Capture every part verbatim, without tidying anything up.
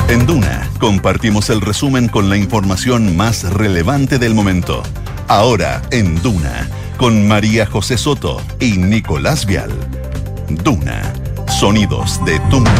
En Duna, compartimos el resumen con la información más relevante del momento. Ahora, en Duna, con María José Soto y Nicolás Vial. Duna, sonidos de tu mundo.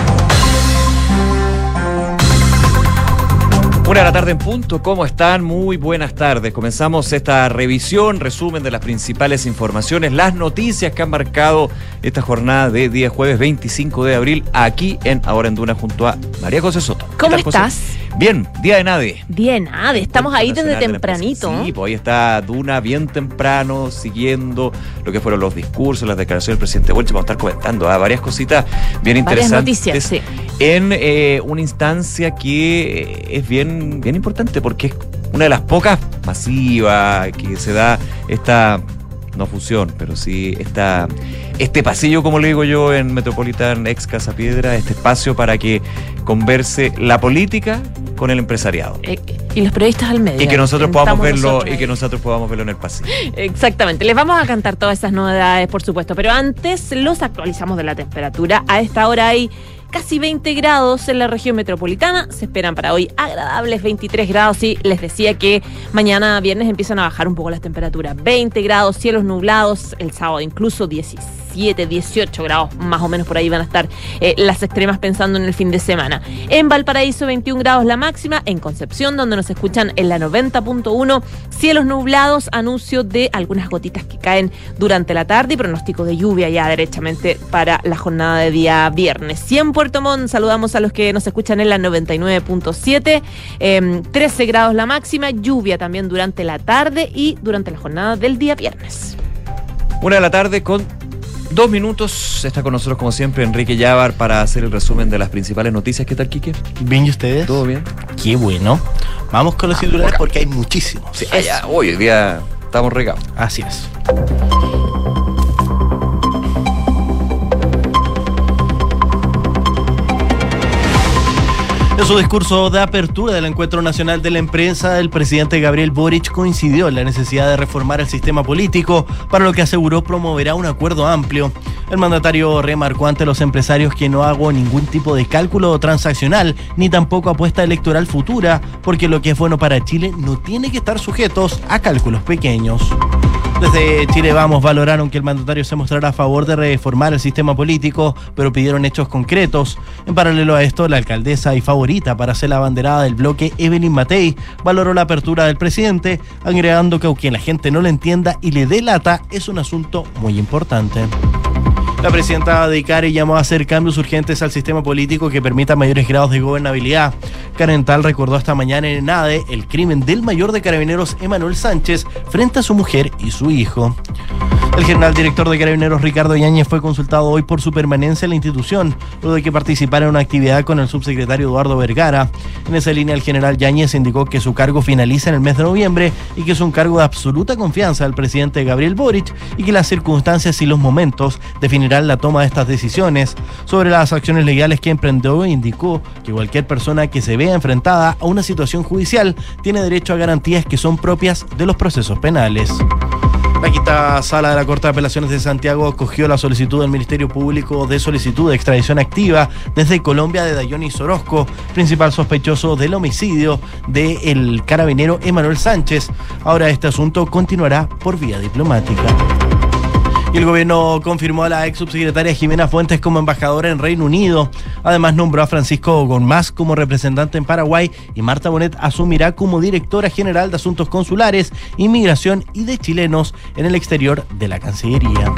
Una de la tarde en punto, ¿cómo están? Muy buenas tardes. Comenzamos esta revisión, resumen de las principales informaciones, las noticias que han marcado esta jornada de día jueves veinticinco de abril, aquí en Ahora en Duna, junto a María José Soto. ¿Cómo estás? Bien, día de NADE. Día de NADE, estamos ahí desde tempranito. Sí, pues ahí está Duna bien temprano, siguiendo lo que fueron los discursos, las declaraciones del presidente Boric. Vamos a estar comentando ¿eh? varias cositas bien varias interesantes. Noticias, sí. En eh, una instancia que es bien, bien importante porque es una de las pocas masivas que se da esta, no fusión, pero sí esta, este pasillo, como le digo yo, en Metropolitan ex Casa Piedra, este espacio para que converse la política con el empresariado. Eh, y los periodistas al medio. Y que nosotros podamos verlo, nosotros y que nosotros podamos verlo en el pasillo. Exactamente. Les vamos a cantar todas esas novedades, por supuesto, pero antes los actualizamos de la temperatura. A esta hora hay casi veinte grados en la región metropolitana. Se esperan para hoy agradables veintitrés grados. Y les decía que mañana viernes empiezan a bajar un poco las temperaturas. veinte grados, cielos nublados. El sábado incluso diecisiete, dieciocho grados. Más o menos por ahí van a estar eh, las extremas pensando en el fin de semana. En Valparaíso veintiún grados la máxima. En Concepción, donde nos escuchan en la noventa punto uno, cielos nublados. Anuncio de algunas gotitas que caen durante la tarde y pronóstico de lluvia ya derechamente para la jornada de día viernes. Y en Puerto Montt saludamos a los que nos escuchan en la noventa y nueve punto siete, eh, trece grados la máxima, lluvia también durante la tarde y durante la jornada del día viernes. Una de la tarde con dos minutos. Está con nosotros como siempre Enrique Llávar para hacer el resumen de las principales noticias. ¿Qué tal, Quique? Bien, ¿y ustedes? ¿Todo bien? Qué bueno. Vamos con los ah, titulares acá. porque hay muchísimos. Sí, allá, hoy día estamos regados. Así es. En su discurso de apertura del Encuentro Nacional de la Empresa, el presidente Gabriel Boric coincidió en la necesidad de reformar el sistema político, para lo que aseguró promoverá un acuerdo amplio. El mandatario remarcó ante los empresarios que no hago ningún tipo de cálculo transaccional, ni tampoco apuesta electoral futura, porque lo que es bueno para Chile no tiene que estar sujetos a cálculos pequeños. Desde Chile Vamos valoraron que el mandatario se mostrara a favor de reformar el sistema político, pero pidieron hechos concretos. En paralelo a esto, la alcaldesa y favorita para ser la abanderada del bloque, Evelyn Matei, valoró la apertura del presidente, agregando que aunque la gente no lo entienda y le dé lata, es un asunto muy importante. La presidenta de ICARE llamó a hacer cambios urgentes al sistema político que permita mayores grados de gobernabilidad. Karen Tal recordó esta mañana en NADE el crimen del mayor de Carabineros Emanuel Sánchez frente a su mujer y su hijo. El general director de Carabineros Ricardo Yáñez fue consultado hoy por su permanencia en la institución, luego de que participara en una actividad con el subsecretario Eduardo Vergara. En esa línea, el general Yáñez indicó que su cargo finaliza en el mes de noviembre y que es un cargo de absoluta confianza del presidente Gabriel Boric y que las circunstancias y los momentos definirán la toma de estas decisiones. Sobre las acciones legales que emprendió, indicó que cualquier persona que se vea enfrentada a una situación judicial tiene derecho a garantías que son propias de los procesos penales. La quinta sala de la Corte de Apelaciones de Santiago acogió la solicitud del Ministerio Público de solicitud de extradición activa desde Colombia de Dayonis Orozco, principal sospechoso del homicidio del carabinero Emanuel Sánchez. Ahora este asunto continuará por vía diplomática. Y el gobierno confirmó a la ex subsecretaria Jimena Fuentes como embajadora en Reino Unido. Además nombró a Francisco Gormaz como representante en Paraguay y Marta Bonet asumirá como directora general de Asuntos Consulares, Inmigración y de Chilenos en el exterior de la Cancillería.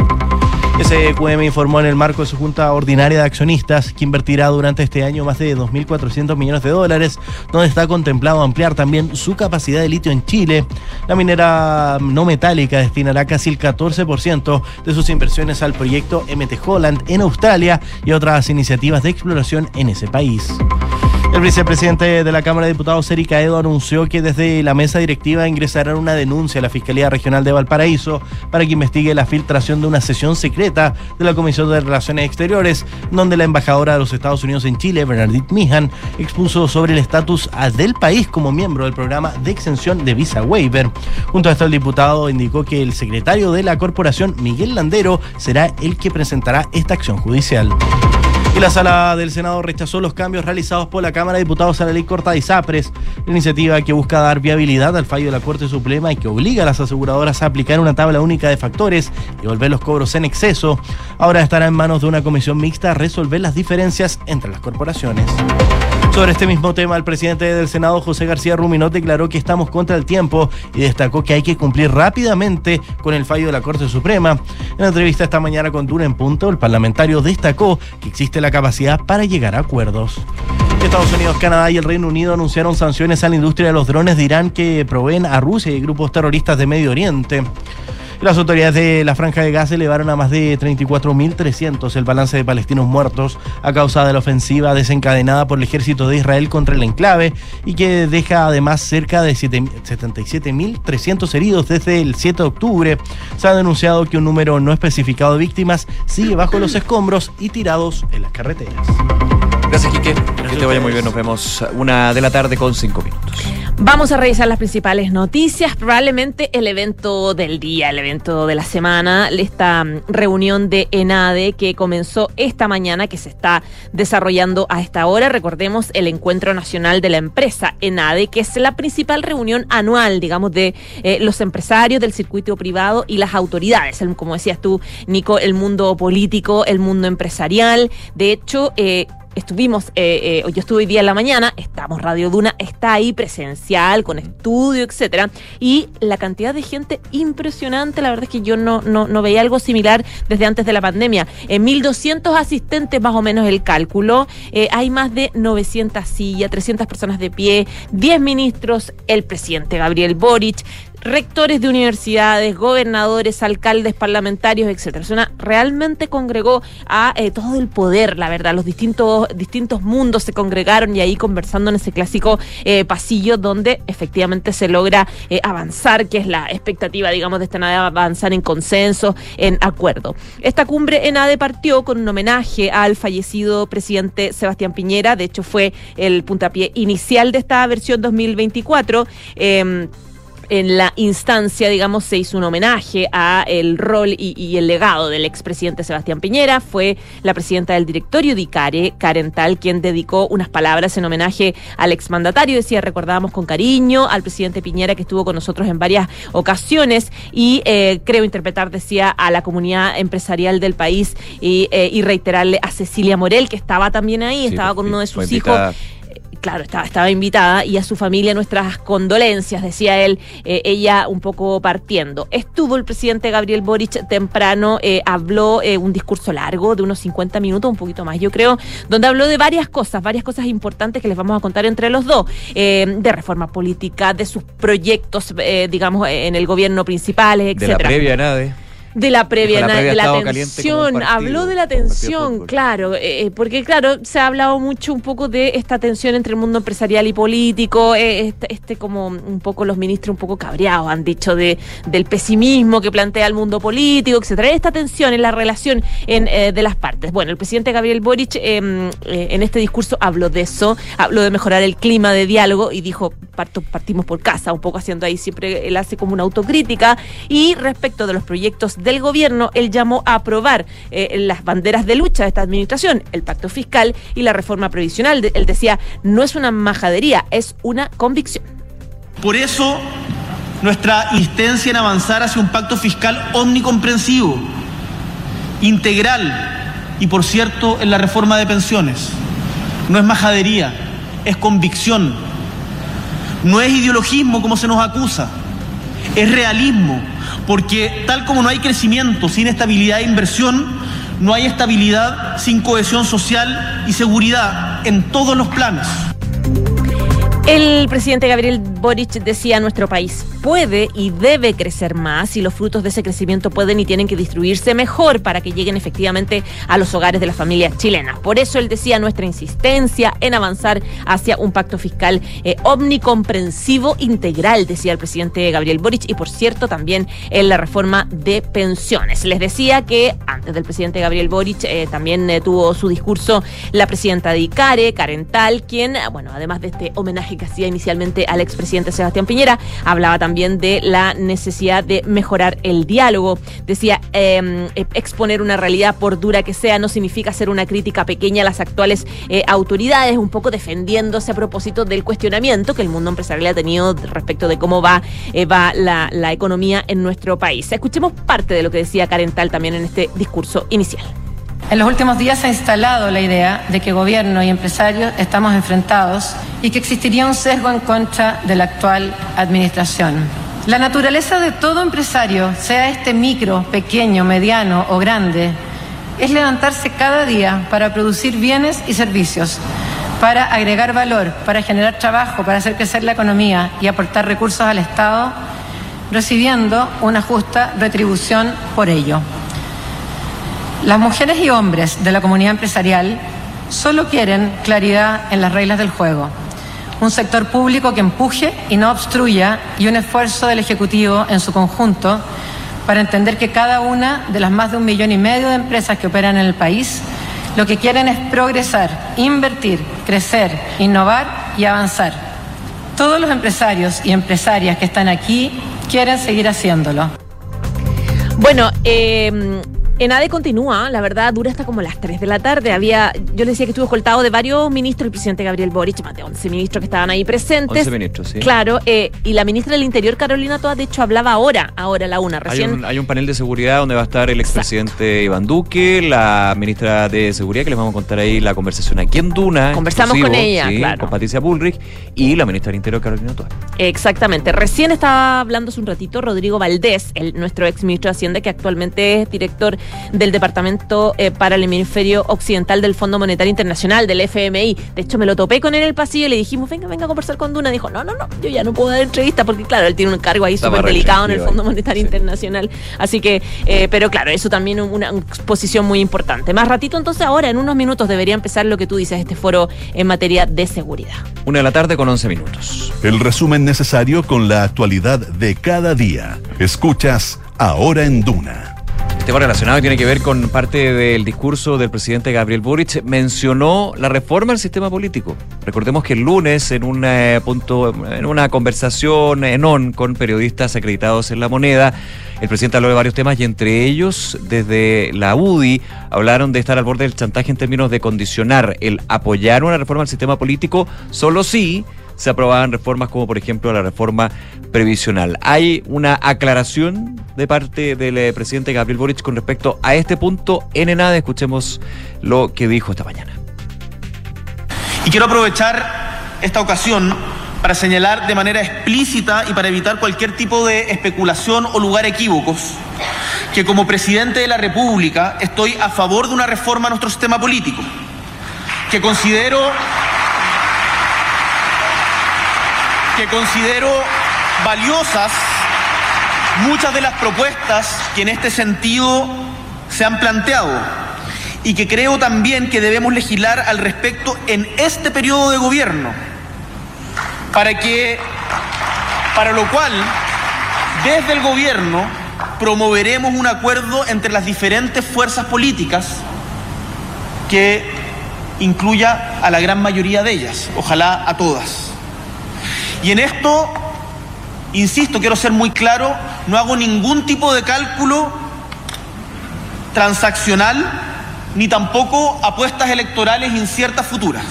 S Q M informó en el marco de su Junta Ordinaria de Accionistas que invertirá durante este año más de dos mil cuatrocientos millones de dólares, donde está contemplado ampliar también su capacidad de litio en Chile. La minera no metálica destinará casi el catorce por ciento de sus inversiones al proyecto M T Holland en Australia y otras iniciativas de exploración en ese país. El vicepresidente de la Cámara de Diputados, Eric Aedo, anunció que desde la mesa directiva ingresarán una denuncia a la Fiscalía Regional de Valparaíso para que investigue la filtración de una sesión secreta de la Comisión de Relaciones Exteriores, donde la embajadora de los Estados Unidos en Chile, Bernadette Meehan, expuso sobre el estatus del país como miembro del programa de exención de visa waiver. Junto a esto, el diputado indicó que el secretario de la corporación, Miguel Landero, será el que presentará esta acción judicial. Y la Sala del Senado rechazó los cambios realizados por la Cámara de Diputados a la ley corta de ISAPRES, la iniciativa que busca dar viabilidad al fallo de la Corte Suprema y que obliga a las aseguradoras a aplicar una tabla única de factores y volver los cobros en exceso. Ahora estará en manos de una comisión mixta resolver las diferencias entre las corporaciones. Sobre este mismo tema, el presidente del Senado, José García Ruminot, declaró que estamos contra el tiempo y destacó que hay que cumplir rápidamente con el fallo de la Corte Suprema. En la entrevista esta mañana con Duna en Punto, el parlamentario destacó que existe la capacidad para llegar a acuerdos. Estados Unidos, Canadá y el Reino Unido anunciaron sanciones a la industria de los drones de Irán que proveen a Rusia y grupos terroristas de Medio Oriente. Las autoridades de la Franja de Gaza elevaron a más de treinta y cuatro mil trescientos el balance de palestinos muertos a causa de la ofensiva desencadenada por el ejército de Israel contra el enclave y que deja además cerca de setenta y siete mil trescientos heridos desde el siete de octubre. Se ha denunciado que un número no especificado de víctimas sigue bajo los escombros y tirados en las carreteras. Gracias, Quique. Que te vaya muy bien. Nos vemos una de la tarde con cinco minutos. Vamos a revisar las principales noticias, probablemente el evento del día, el evento de la semana, esta reunión de ENADE que comenzó esta mañana, que se está desarrollando a esta hora. Recordemos el Encuentro Nacional de la Empresa ENADE, que es la principal reunión anual, digamos, de eh, los empresarios del circuito privado y las autoridades. El, como decías tú, Nico, el mundo político, el mundo empresarial. De hecho, eh, Estuvimos, eh, eh, yo estuve hoy día en la mañana, estamos, Radio Duna está ahí presencial, con estudio, etcétera, y la cantidad de gente impresionante, la verdad es que yo no, no, no veía algo similar desde antes de la pandemia. En mil doscientos asistentes más o menos el cálculo, eh, hay más de novecientas sillas, trescientas personas de pie, diez ministros, el presidente Gabriel Boric, rectores de universidades, gobernadores, alcaldes, parlamentarios, etcétera. Una, realmente congregó a eh, todo el poder, la verdad. Los distintos distintos mundos se congregaron y ahí conversando en ese clásico eh, pasillo donde efectivamente se logra eh, avanzar, que es la expectativa, digamos, de esta ENADE, avanzar en consenso, en acuerdo. Esta cumbre ENADE partió con un homenaje al fallecido presidente Sebastián Piñera. De hecho, fue el puntapié inicial de esta versión dos mil veinticuatro. Eh, En la instancia, digamos, se hizo un homenaje a el rol y, y el legado del expresidente Sebastián Piñera. Fue la presidenta del directorio de ICARE, Karen Tal, quien dedicó unas palabras en homenaje al exmandatario. Decía, recordábamos con cariño al presidente Piñera, que estuvo con nosotros en varias ocasiones y eh, creo interpretar, decía, a la comunidad empresarial del país y, eh, y reiterarle a Cecilia Morel, que estaba también ahí, sí, estaba con uno de sus hijos. Claro, estaba, estaba invitada, y a su familia nuestras condolencias, decía él, eh, ella un poco partiendo. Estuvo el presidente Gabriel Boric temprano, eh, habló eh, un discurso largo de unos cincuenta minutos, un poquito más yo creo, donde habló de varias cosas, varias cosas importantes que les vamos a contar entre los dos, eh, de reforma política, de sus proyectos, eh, digamos, en el gobierno principales, etcétera. De la previa NADE. De la previa, la previa de la tensión, tensión, habló de la tensión, claro, eh, porque claro, se ha hablado mucho un poco de esta tensión entre el mundo empresarial y político, eh, este, este como un poco los ministros un poco cabreados han dicho de del pesimismo que plantea el mundo político, etcétera. Esta tensión en la relación en, eh, de las partes. Bueno, el presidente Gabriel Boric eh, eh, en este discurso habló de eso, habló de mejorar el clima de diálogo y dijo, parto, partimos por casa, un poco haciendo ahí siempre, él hace como una autocrítica, y respecto de los proyectos del gobierno, él llamó a aprobar eh, las banderas de lucha de esta administración, el pacto fiscal y la reforma previsional. Él decía, no es una majadería, es una convicción. Por eso, nuestra insistencia en avanzar hacia un pacto fiscal omnicomprensivo, integral y, por cierto, en la reforma de pensiones. No es majadería, es convicción. No es ideologismo como se nos acusa, es realismo. Porque tal como no hay crecimiento sin estabilidad e inversión, no hay estabilidad sin cohesión social y seguridad en todos los planos. El presidente Gabriel Boric decía, nuestro país puede y debe crecer más y los frutos de ese crecimiento pueden y tienen que distribuirse mejor para que lleguen efectivamente a los hogares de las familias chilenas. Por eso él decía, nuestra insistencia en avanzar hacia un pacto fiscal eh, omnicomprensivo integral, decía el presidente Gabriel Boric, y por cierto también en la reforma de pensiones. Les decía que antes del presidente Gabriel Boric eh, también eh, tuvo su discurso la presidenta de ICARE, Karen Tal, quien, bueno, además de este homenaje que hacía inicialmente al expresidente Sebastián Piñera. Hablaba también de la necesidad de mejorar el diálogo. Decía, eh, exponer una realidad por dura que sea no significa hacer una crítica pequeña a las actuales eh, autoridades, un poco defendiéndose a propósito del cuestionamiento que el mundo empresarial ha tenido respecto de cómo va, eh, va la, la economía en nuestro país. Escuchemos parte de lo que decía Karen Tal también en este discurso inicial. En los últimos días se ha instalado la idea de que gobierno y empresarios estamos enfrentados y que existiría un sesgo en contra de la actual administración. La naturaleza de todo empresario, sea este micro, pequeño, mediano o grande, es levantarse cada día para producir bienes y servicios, para agregar valor, para generar trabajo, para hacer crecer la economía y aportar recursos al Estado, recibiendo una justa retribución por ello. Las mujeres y hombres de la comunidad empresarial solo quieren claridad en las reglas del juego, un sector público que empuje y no obstruya y un esfuerzo del Ejecutivo en su conjunto para entender que cada una de las más de un millón y medio de empresas que operan en el país lo que quieren es progresar, invertir, crecer, innovar y avanzar. Todos los empresarios y empresarias que están aquí quieren seguir haciéndolo. Bueno, eh... ENADE continúa, la verdad, dura hasta como las tres de la tarde. Había, yo les decía que estuvo escoltado de varios ministros, el presidente Gabriel Boric, más de once ministros que estaban ahí presentes. once ministros, sí. Claro, eh, y la ministra del Interior, Carolina Toa, de hecho, hablaba ahora, ahora a la una, recién. Hay un, hay un panel de seguridad donde va a estar el expresidente Iván Duque, la ministra de Seguridad, que les vamos a contar ahí la conversación aquí en Duna. Conversamos con ella, sí, claro. Con Patricia Bullrich y la ministra del Interior, Carolina Toa. Exactamente. Recién estaba hablando hace un ratito Rodrigo Valdés, el, nuestro ex ministro de Hacienda, que actualmente es director del Departamento Eh, para el hemisferio occidental del Fondo Monetario Internacional, del F M I. De hecho, me lo topé con él en el pasillo y le dijimos, venga, venga a conversar con Duna. Dijo, no, no, no, yo ya no puedo dar entrevista porque, claro, él tiene un cargo ahí súper delicado en el Fondo Monetario sí. Internacional. Así que, eh, pero claro, eso también una, una exposición muy importante. Más ratito, entonces, ahora, en unos minutos, debería empezar lo que tú dices, este foro en materia de seguridad. Una de la tarde con once minutos. El resumen necesario con la actualidad de cada día. Escuchas Ahora en Duna. Tema relacionado y tiene que ver con parte del discurso del presidente Gabriel Boric. Mencionó la reforma al sistema político. Recordemos que el lunes, en un eh, punto, en una conversación en on con periodistas acreditados en La Moneda, el presidente habló de varios temas y entre ellos, desde la U D I, hablaron de estar al borde del chantaje en términos de condicionar el apoyar una reforma al sistema político solo si se aprobaban reformas como, por ejemplo, la reforma previsional. Hay una aclaración de parte del eh, presidente Gabriel Boric con respecto a este punto en ENADE. Escuchemos lo que dijo esta mañana. Y quiero aprovechar esta ocasión para señalar de manera explícita y para evitar cualquier tipo de especulación o lugar a equívocos, que como presidente de la República estoy a favor de una reforma a nuestro sistema político, que considero... que considero valiosas muchas de las propuestas que en este sentido se han planteado y que creo también que debemos legislar al respecto en este periodo de gobierno, para que, para lo cual, desde el gobierno promoveremos un acuerdo entre las diferentes fuerzas políticas que incluya a la gran mayoría de ellas, ojalá a todas. Y en esto, insisto, quiero ser muy claro, no hago ningún tipo de cálculo transaccional ni tampoco apuestas electorales inciertas futuras.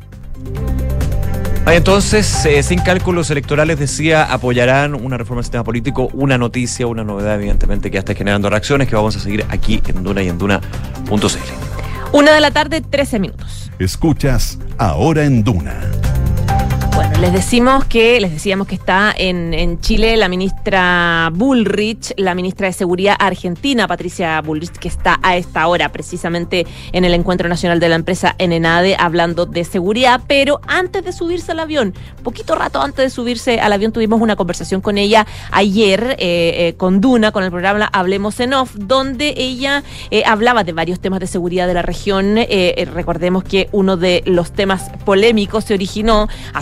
Entonces, eh, sin cálculos electorales, decía, apoyarán una reforma del sistema político, una noticia, una novedad, evidentemente, que ya está generando reacciones que vamos a seguir aquí en Duna y en Duna punto c l. Una de la tarde, trece minutos. Escuchas Ahora en Duna. Bueno, les decimos que, les decíamos que está en, en Chile la ministra Bullrich, la ministra de Seguridad argentina, Patricia Bullrich, que está a esta hora precisamente en el Encuentro Nacional de la Empresa en ENADE hablando de seguridad, pero antes de subirse al avión, poquito rato antes de subirse al avión, tuvimos una conversación con ella ayer, eh, eh, con Duna, con el programa Hablemos en Off, donde ella eh, hablaba de varios temas de seguridad de la región. Eh, eh, recordemos que uno de los temas polémicos se originó hace algunas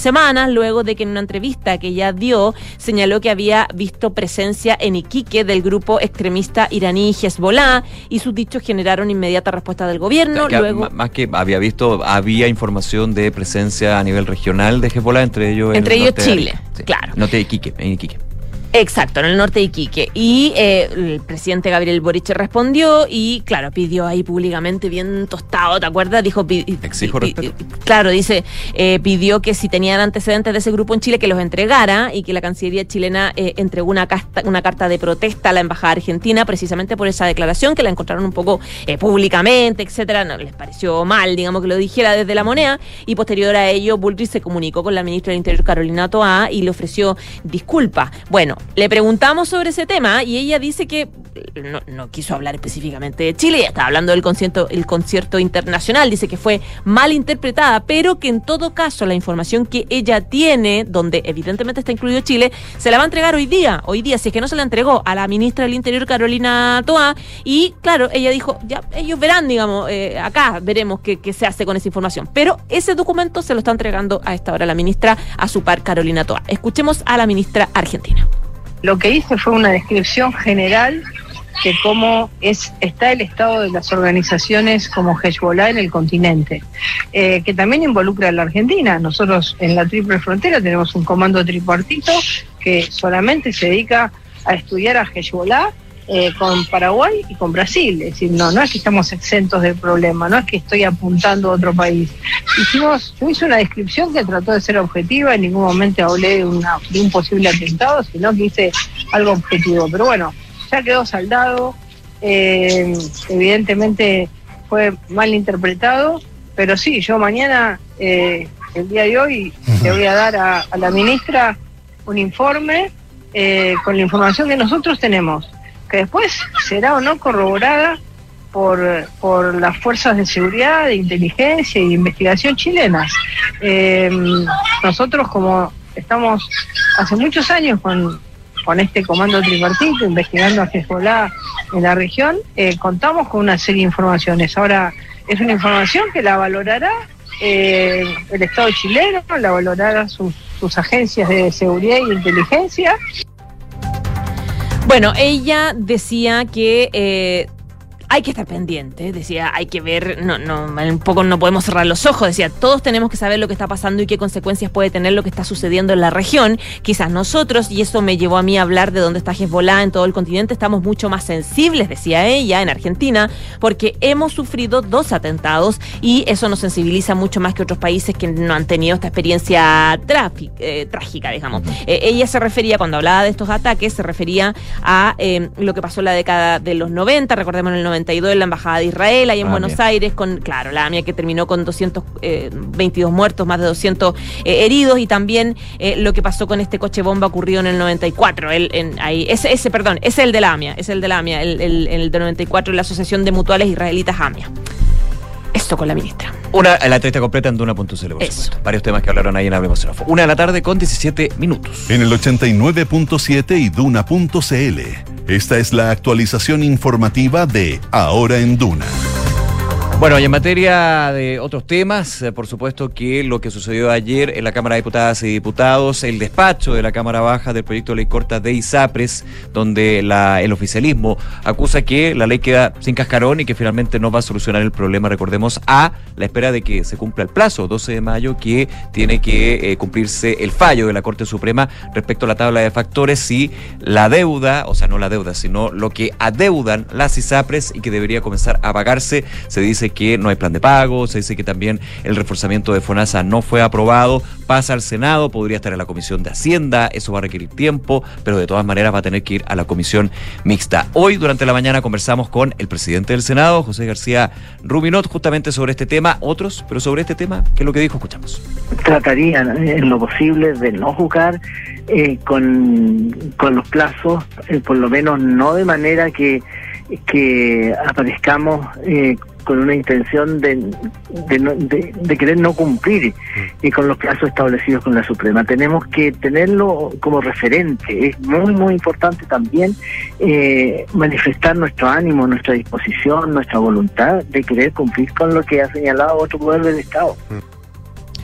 semanas, luego de que en una entrevista que ella dio señaló que había visto presencia en Iquique del grupo extremista iraní Hezbollah, y sus dichos generaron inmediata respuesta del gobierno. Que, luego, más que había visto, había información de presencia a nivel regional de Hezbollah, entre ellos entre el ellos norte Chile, de, sí, claro. Norte de Iquique, en Iquique. Exacto, en el norte de Iquique. Y eh, el presidente Gabriel Boric respondió y, claro, pidió ahí públicamente, bien tostado, ¿te acuerdas? Dijo... Pi, Exijo pi, respeto. Pi, claro, dice, eh, pidió que si tenían antecedentes de ese grupo en Chile, que los entregara, y que la Cancillería chilena eh, entregó una, casta, una carta de protesta a la Embajada Argentina precisamente por esa declaración, que la encontraron un poco eh, públicamente, etcétera. No les pareció mal, digamos, que lo dijera desde La Moneda, y posterior a ello, Bullrich se comunicó con la ministra del Interior, Carolina Toá, y le ofreció disculpas. Bueno, le preguntamos sobre ese tema y ella dice que no, no quiso hablar específicamente de Chile, ya estaba hablando del concierto, el concierto internacional, dice que fue mal interpretada, pero que en todo caso la información que ella tiene, donde evidentemente está incluido Chile, se la va a entregar hoy día, hoy día, si es que no se la entregó a la ministra del Interior, Carolina Toá, y claro, ella dijo, ya ellos verán, digamos, eh, acá veremos qué, qué se hace con esa información, pero ese documento se lo está entregando a esta hora la ministra, a su par Carolina Toá. Escuchemos a la ministra argentina. Lo que hice fue una descripción general de cómo es, está el estado de las organizaciones como Hezbollah en el continente, eh, que también involucra a la Argentina. Nosotros en la Triple Frontera tenemos un comando tripartito que solamente se dedica a estudiar a Hezbollah eh, con Paraguay y con Brasil. Es decir, no, no es que estamos exentos del problema, no es que estoy apuntando a otro país. Hicimos, yo hice una descripción que trató de ser objetiva, en ningún momento hablé de, una, de un posible atentado, sino que hice algo objetivo. Pero bueno, ya quedó saldado, eh, evidentemente fue mal interpretado, pero sí, yo mañana, eh, el día de hoy, le voy a dar a, a la ministra un informe eh, con la información que nosotros tenemos, que después será o no corroborada por, por las fuerzas de seguridad, de inteligencia y de investigación chilenas. Eh, nosotros, como estamos hace muchos años con, con este comando tripartito investigando a Hezbollah en la región, eh, contamos con una serie de informaciones. Ahora, es una información que la valorará eh, el Estado chileno, la valorará sus, sus agencias de seguridad y inteligencia. Bueno, ella decía que eh, hay que estar pendiente, decía, hay que ver, no, no, un poco no podemos cerrar los ojos, decía, todos tenemos que saber lo que está pasando y qué consecuencias puede tener lo que está sucediendo en la región. Quizás nosotros, y eso me llevó a mí a hablar de dónde está Hezbollah en todo el continente, estamos mucho más sensibles, decía ella, en Argentina, porque hemos sufrido dos atentados y eso nos sensibiliza mucho más que otros países que no han tenido esta experiencia tráfic, eh, trágica, digamos. Eh, ella se refería, cuando hablaba de estos ataques, se refería a eh, lo que pasó en la década de los noventa, recordemos en el noventa y dos en la Embajada de Israel, ahí en ah, Buenos bien. Aires, con, claro, la AMIA que terminó con doscientos veintidós muertos, más de doscientos eh, heridos, y también eh, lo que pasó con este coche bomba ocurrido en el noventa y cuatro, el, en, ahí, ese, ese, perdón, ese es el de la AMIA, es el de la AMIA, el, el, el de noventa y cuatro, la Asociación de Mutuales Israelitas AMIA. Esto con la ministra. Una, la entrevista completa en Duna punto c l, por Eso. supuesto. Varios temas que hablaron ahí en Hablemos en Off. Una de la tarde con diecisiete minutos. En el ochenta y nueve punto siete y Duna punto c l. Esta es la actualización informativa de Ahora en Duna. Bueno, y en materia de otros temas, eh, por supuesto que lo que sucedió ayer en la Cámara de Diputadas y Diputados, el despacho de la Cámara Baja del proyecto de ley corta de ISAPRES, donde la, el oficialismo acusa que la ley queda sin cascarón y que finalmente no va a solucionar el problema, recordemos, a la espera de que se cumpla el plazo, doce de mayo, que tiene que eh, cumplirse el fallo de la Corte Suprema respecto a la tabla de factores, si la deuda, o sea, no la deuda, sino lo que adeudan las ISAPRES y que debería comenzar a pagarse, se dice que no hay plan de pago, se dice que también el reforzamiento de FONASA no fue aprobado, pasa al Senado, podría estar en la Comisión de Hacienda, eso va a requerir tiempo, pero de todas maneras va a tener que ir a la Comisión Mixta. Hoy, durante la mañana, conversamos con el presidente del Senado, José García Rubinot, justamente sobre este tema, otros, pero sobre este tema, ¿qué es lo que dijo? Escuchamos. Tratarían en lo posible de no jugar eh, con, con los plazos, eh, por lo menos no de manera que, que aparezcamos eh, con una intención de, de, no, de, de querer no cumplir y con los plazos establecidos con la Suprema. Tenemos que tenerlo como referente. Es muy, muy importante también eh, manifestar nuestro ánimo, nuestra disposición, nuestra voluntad de querer cumplir con lo que ha señalado otro poder del Estado.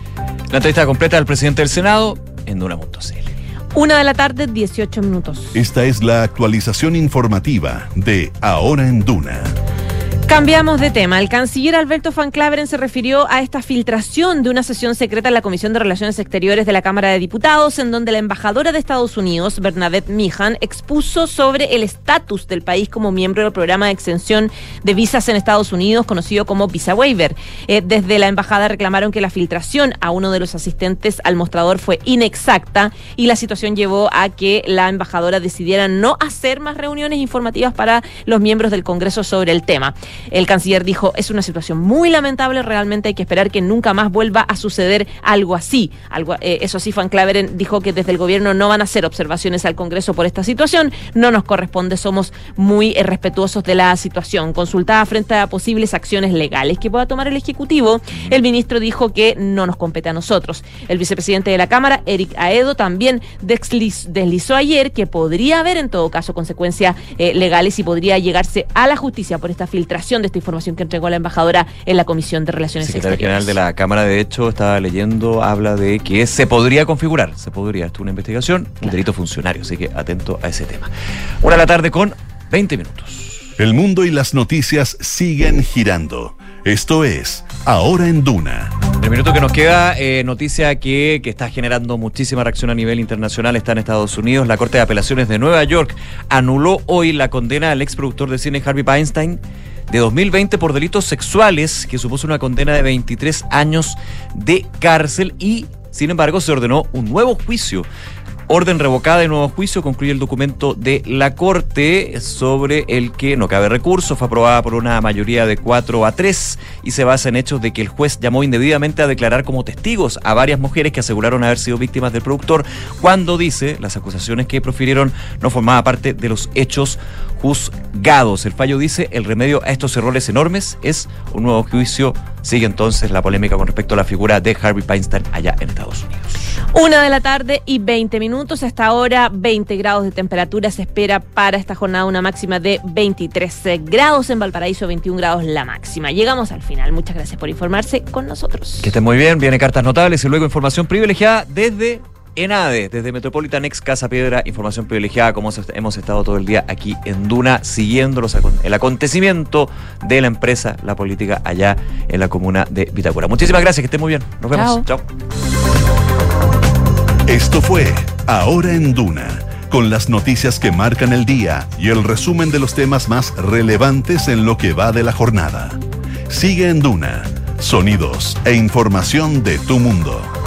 La entrevista completa del presidente del Senado en Duna punto c l. Una de la tarde, dieciocho minutos. Esta es la actualización informativa de Ahora en Duna. Cambiamos de tema. El canciller Alberto Van Claveren se refirió a esta filtración de una sesión secreta en la Comisión de Relaciones Exteriores de la Cámara de Diputados, en donde la embajadora de Estados Unidos, Bernadette Meehan, expuso sobre el estatus del país como miembro del programa de exención de visas en Estados Unidos, conocido como Visa Waiver. Eh, desde la embajada reclamaron que la filtración a uno de los asistentes al mostrador fue inexacta y la situación llevó a que la embajadora decidiera no hacer más reuniones informativas para los miembros del Congreso sobre el tema. El canciller dijo, es una situación muy lamentable, realmente hay que esperar que nunca más vuelva a suceder algo así. Algo, eh, eso sí, Van Claveren dijo que desde el gobierno no van a hacer observaciones al Congreso por esta situación, no nos corresponde, somos muy eh, respetuosos de la situación. Consultada frente a posibles acciones legales que pueda tomar el Ejecutivo, el ministro dijo que no nos compete a nosotros. El vicepresidente de la Cámara, Eric Aedo, también desliz, deslizó ayer que podría haber en todo caso consecuencias eh, legales y podría llegarse a la justicia por esta filtración de esta información que entregó la embajadora en la Comisión de Relaciones El secretario Exteriores. general de la Cámara, de hecho, estaba leyendo, habla de que se podría configurar, se podría, esto es una investigación, un Claro. delito funcionario, así que atento a ese tema. Una de la tarde con veinte minutos. El mundo y las noticias siguen girando. Esto es Ahora en Duna. El minuto que nos queda, eh, noticia que, que está generando muchísima reacción a nivel internacional, está en Estados Unidos. La Corte de Apelaciones de Nueva York anuló hoy la condena al exproductor de cine Harvey Weinstein de dos mil veinte por delitos sexuales, que supuso una condena de veintitrés años de cárcel y, sin embargo, se ordenó un nuevo juicio. Orden revocada de nuevo juicio, concluye el documento de la Corte sobre el que no cabe recurso. Fue aprobada por una mayoría de cuatro a tres y se basa en hechos de que el juez llamó indebidamente a declarar como testigos a varias mujeres que aseguraron haber sido víctimas del productor, cuando dice las acusaciones que profirieron no formaban parte de los hechos juzgados. El fallo dice el remedio a estos errores enormes es un nuevo juicio. Sigue entonces la polémica con respecto a la figura de Harvey Weinstein allá en Estados Unidos. Una de la tarde y veinte minutos. Hasta ahora, veinte grados de temperatura se espera para esta jornada, una máxima de veintitrés grados en Valparaíso, veintiún grados la máxima. Llegamos al final. Muchas gracias por informarse con nosotros. Que estén muy bien. Viene Cartas Notables y luego información privilegiada desde ENADE, desde Metropolitan Ex Casa Piedra. Información privilegiada, como hemos estado todo el día aquí en Duna, siguiendo los, el acontecimiento de la empresa, la política allá en la comuna de Vitacura. Muchísimas gracias, que estén muy bien. Nos vemos. Chao. Esto fue Ahora en Duna, con las noticias que marcan el día y el resumen de los temas más relevantes en lo que va de la jornada. Sigue en Duna, sonidos e información de tu mundo.